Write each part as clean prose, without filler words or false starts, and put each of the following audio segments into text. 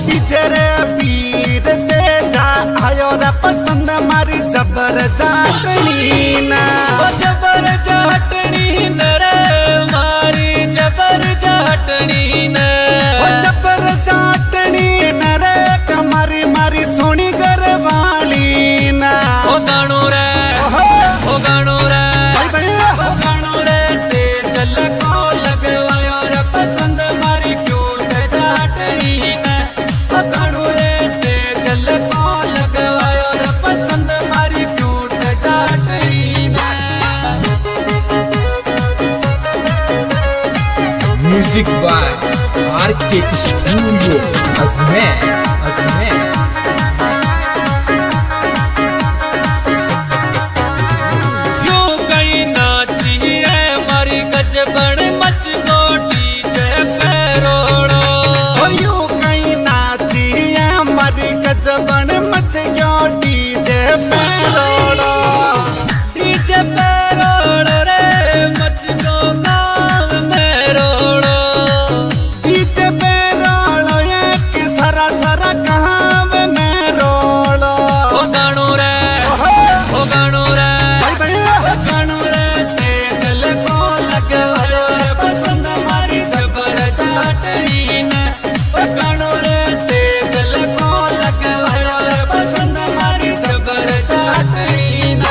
डीजरे पीर तेजा आयो रे पसंद मारी जबर जाटनी ना जबर जाटनी न रे मारी जबर जाटनी न जबर जाटनी न रे कमारी मारी सोनी घरवाली ना ओ गाणो रे ओ गाणो रे ओ गाणो रे ते चल को लगवायो रे पसंद मारी क्यूट जाटनी न ओ गाणो रे ते चल को लगवायो रे पसंद मारी क्यूट जाटनी न music by RK studio Ajmer गजबन मच गोटी जे पैरोड़ो हो कहीं नाची है मरी गजबन मच गोटी जे पैरोड़ो डीजे पैरोड़ो रे मच गो गाँव में रोड़ो डीजे पैरोड़ो एक सरा सरा कहाँ में रोड़ो ओ गाणो रे ओ गाणो रे ओ गाणो रे ते दिल को लगवायो रे पसंद मारी जबर जाटनी न ओ गाणो रे ते दिल को लगवायो रे पसंद मारी जबर जाटनी न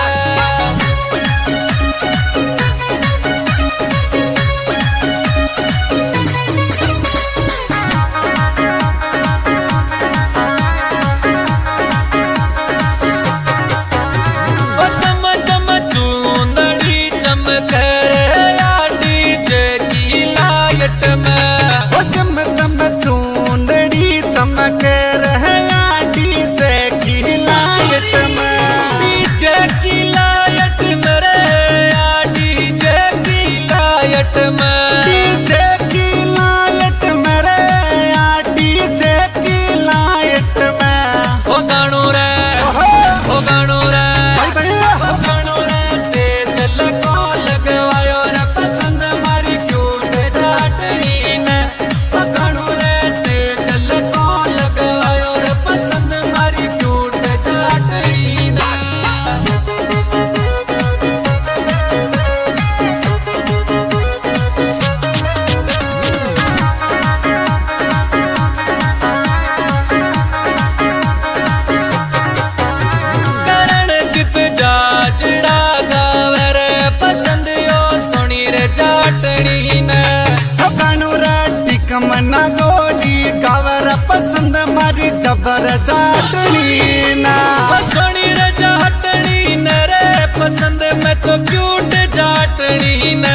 चम चम चूंदड़ी चमक डीजे की लाइट में चम चम चूंदड़ी चमक रहे डीजे की लाइट में डीजे की लाइट में रे डीजे की लाइट में डीजे की लाइट में रे डीजे की लाइट में ओ गाणो रे ओ गाणो रे ओ गाणो रे ते दिल को लगवायो रे पसंद मारी क्यूट जाटनी न ओ गाणो रे ते दिल को लगवायो रे पसंद मारी क्यूट जाटनी न करण जित जाजड़ा गावे रे पसंद यो सुनी रे जाटनी न कानू राटी कमना गोडी कावर पसंद मारी जबर जाटनी ना ओ सुनी रे जाटनी न रे पसंद में तो क्यूट जाटनी न